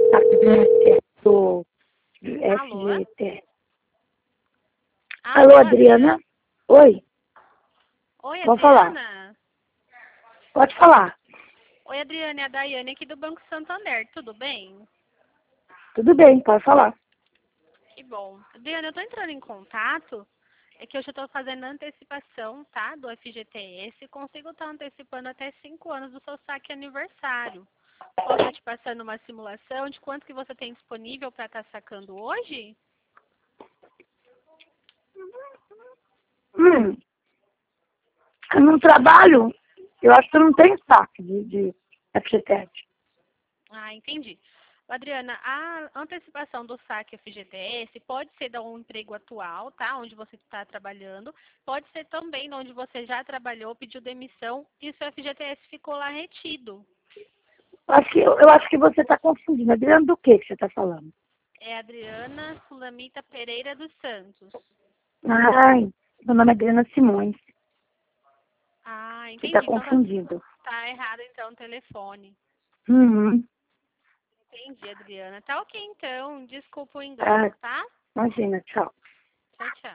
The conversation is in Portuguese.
do Alô? FGTS. Alô, Adriana? Oi, Oi, pode falar. Adriana? Pode falar. Oi, Adriana, é a Daiane aqui do Banco Santander, tudo bem? Tudo bem, pode falar. Que bom. Adriana, eu tô entrando em contato, é que eu já tô fazendo antecipação, tá, do FGTS, consigo estar antecipando até 5 anos do seu saque aniversário. Posso estar te passando uma simulação de quanto que você tem disponível para estar sacando hoje? Eu não trabalho, eu acho que eu não tenho saque de FGTS. Ah, entendi. Adriana, a antecipação do saque FGTS pode ser de um emprego atual, tá? Onde você está trabalhando. Pode ser também de onde você já trabalhou, pediu demissão e o seu FGTS ficou lá retido. Eu acho que você está confundindo. Adriana, do que você está falando? É Adriana Sulamita Pereira dos Santos. Ai, meu nome é Adriana Simões. Ah, Você está entendi. Então confundindo. tá errado então o telefone. Uhum. Entendi, Adriana. Tá ok então. Desculpa o engano, Tá, tá? imagina, tchau. Tchau, tchau.